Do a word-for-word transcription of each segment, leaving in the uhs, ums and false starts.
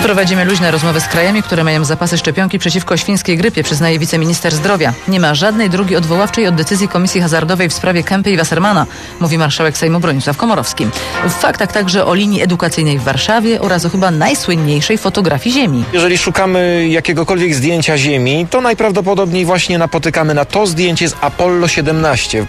Prowadzimy luźne rozmowy z krajami, które mają zapasy szczepionki przeciwko świńskiej grypie, przyznaje wiceminister zdrowia. Nie ma żadnej drogi odwoławczej od decyzji Komisji Hazardowej w sprawie Kempy i Wassermana, mówi marszałek Sejmu Bronisław Komorowski. W faktach także o linii edukacyjnej w Warszawie oraz o chyba najsłynniejszej fotografii Ziemi. Jeżeli szukamy jakiegokolwiek zdjęcia Ziemi, to najprawdopodobniej właśnie napotykamy na to zdjęcie z Apollo siedemnaście.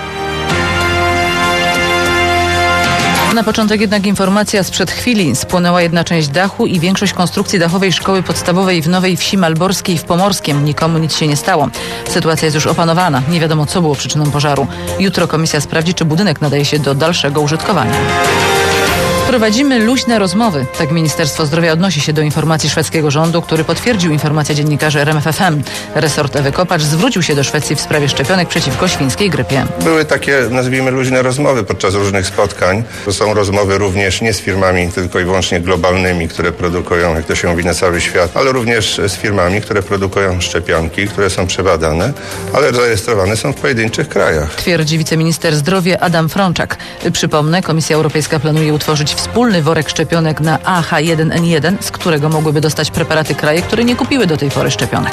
Na początek jednak informacja sprzed chwili. Spłonęła jedna część dachu i większość konstrukcji dachowej szkoły podstawowej w Nowej Wsi Malborskiej w Pomorskiem. Nikomu nic się nie stało. Sytuacja jest już opanowana. Nie wiadomo, co było przyczyną pożaru. Jutro komisja sprawdzi, czy budynek nadaje się do dalszego użytkowania. Prowadzimy luźne rozmowy. Tak Ministerstwo Zdrowia odnosi się do informacji szwedzkiego rządu, który potwierdził informację dziennikarzy R M F F M. Resort Ewy Kopacz zwrócił się do Szwecji w sprawie szczepionek przeciwko świńskiej grypie. Były takie, nazwijmy, luźne rozmowy podczas różnych spotkań. To są rozmowy również nie z firmami tylko i wyłącznie globalnymi, które produkują, jak to się mówi, na cały świat, ale również z firmami, które produkują szczepionki, które są przebadane, ale zarejestrowane są w pojedynczych krajach. Twierdzi wiceminister zdrowia Adam Frączak. Przypomnę, Komisja Europejska planuje utworzyć wspólny worek szczepionek na A H jeden N jeden, z którego mogłyby dostać preparaty kraje, które nie kupiły do tej pory szczepionek.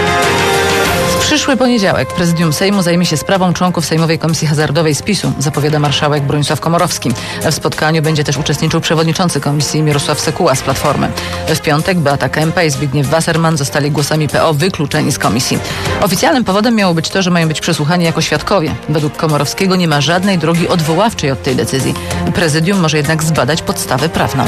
W przyszły poniedziałek Prezydium Sejmu zajmie się sprawą członków Sejmowej Komisji Hazardowej z PiSu, zapowiada marszałek Bronisław Komorowski. W spotkaniu będzie też uczestniczył przewodniczący komisji Mirosław Sekuła z Platformy. W piątek Beata Kempa i Zbigniew Wasserman zostali głosami P O wykluczeni z komisji. Oficjalnym powodem miało być to, że mają być przesłuchani jako świadkowie. Według Komorowskiego nie ma żadnej drogi odwoławczej od tej decyzji. Prezydium może jednak zbadać podstawę prawną.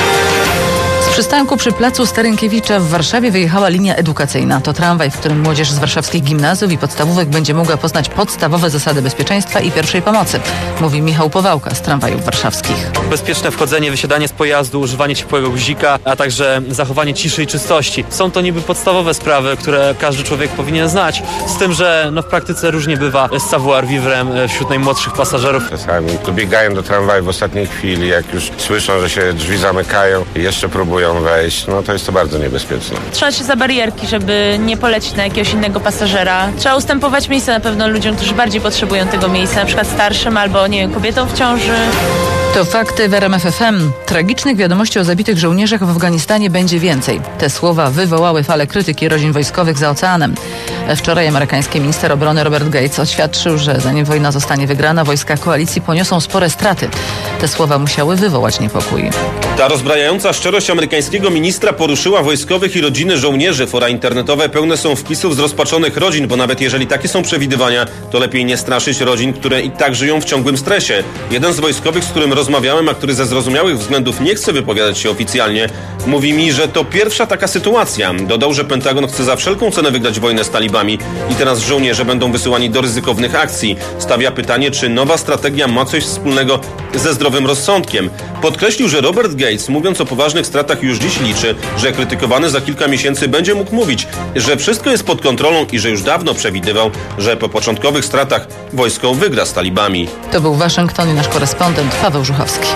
Z przystanku przy placu Starynkiewicza w Warszawie wyjechała linia edukacyjna. To tramwaj, w którym młodzież z warszawskich gimnazjów i podstawówek będzie mogła poznać podstawowe zasady bezpieczeństwa i pierwszej pomocy, mówi Michał Powałka z tramwajów warszawskich. Bezpieczne wchodzenie, wysiadanie z pojazdu, używanie ciepłego guzika, a także zachowanie ciszy i czystości. Są to niby podstawowe sprawy, które każdy człowiek powinien znać, z tym, że no, w praktyce różnie bywa z savoir vivre wśród najmłodszych pasażerów. Czasami dobiegają do tramwaju w ostatniej chwili, jak już słyszą, że się drzwi zamykają i jeszcze próbują wejść, no to jest to bardzo niebezpieczne. Trzymać się za barierki, żeby nie polecić na jakiegoś innego pasażera. Trzeba ustępować miejsce na pewno ludziom, którzy bardziej potrzebują tego miejsca, na przykład starszym albo, nie wiem, kobietom w ciąży. To fakty w R M F F M. Tragicznych wiadomości o zabitych żołnierzach w Afganistanie będzie więcej. Te słowa wywołały falę krytyki rodzin wojskowych za oceanem. Wczoraj amerykański minister obrony Robert Gates oświadczył, że zanim wojna zostanie wygrana, wojska koalicji poniosą spore straty. Te słowa musiały wywołać niepokój. Ta rozbrajająca szczerość amerykańskiego ministra poruszyła wojskowych i rodziny żołnierzy. Fora internetowe pełne są wpisów z rozpaczonych rodzin, bo nawet jeżeli takie są przewidywania, to lepiej nie straszyć rodzin, które i tak żyją w ciągłym stresie. Jeden z wojskowych, z którym rozmawiałem, a który ze zrozumiałych względów nie chce wypowiadać się oficjalnie, mówi mi, że to pierwsza taka sytuacja. Dodał, że Pentagon chce za wszelką cenę wygrać wojnę z talibami i teraz żołnierze będą wysyłani do ryzykownych akcji. Stawia pytanie, czy nowa strategia ma coś wspólnego ze zdrowym rozsądkiem. Podkreślił, że Robert Gates, mówiąc o poważnych stratach, już dziś liczy, że krytykowany za kilka miesięcy będzie mógł mówić, że wszystko jest pod kontrolą i że już dawno przewidywał, że po początkowych stratach wojsko wygra z talibami. To był Waszyngton i nasz korespondent Paweł Żuchowski.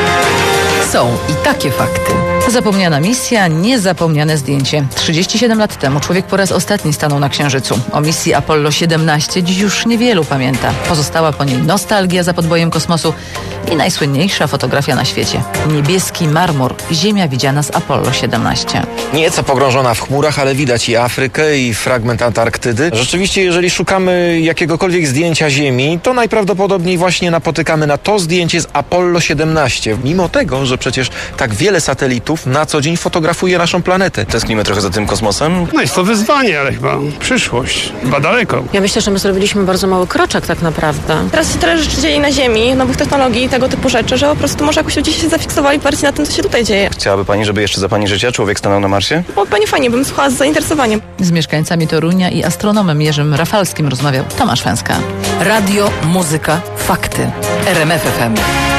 Są i takie fakty. Zapomniana misja, niezapomniane zdjęcie. trzydzieści siedem lat temu człowiek po raz ostatni stanął na Księżycu. O misji Apollo siedemnaście dziś już niewielu pamięta. Pozostała po niej nostalgia za podbojem kosmosu i najsłynniejsza fotografia na świecie. Niebieski marmur. Ziemia widziana z Apollo siedemnaście. Nieco pogrążona w chmurach, ale widać i Afrykę, i fragment Antarktydy. Rzeczywiście, jeżeli szukamy jakiegokolwiek zdjęcia Ziemi, to najprawdopodobniej właśnie napotykamy na to zdjęcie z Apollo siedemnaście. Mimo tego, że przecież tak wiele satelitów na co dzień fotografuje naszą planetę. Tęsknimy trochę za tym kosmosem? No jest to wyzwanie, ale chyba przyszłość. Chyba daleko. Ja myślę, że my zrobiliśmy bardzo mały kroczek tak naprawdę. Teraz się tyle rzeczy dzieje na Ziemi, nowych technologii, tego typu rzeczy, że po prostu może jakoś ludzie się zafiksowali bardziej na tym, co się tutaj dzieje. Chciałaby pani, żeby jeszcze za pani życia człowiek stanął na Marsie? Było pani fajnie, bym słuchała z zainteresowaniem. Z mieszkańcami Torunia i astronomem Jerzym Rafalskim rozmawiał Tomasz Węska. Radio, muzyka, fakty. R M F F M.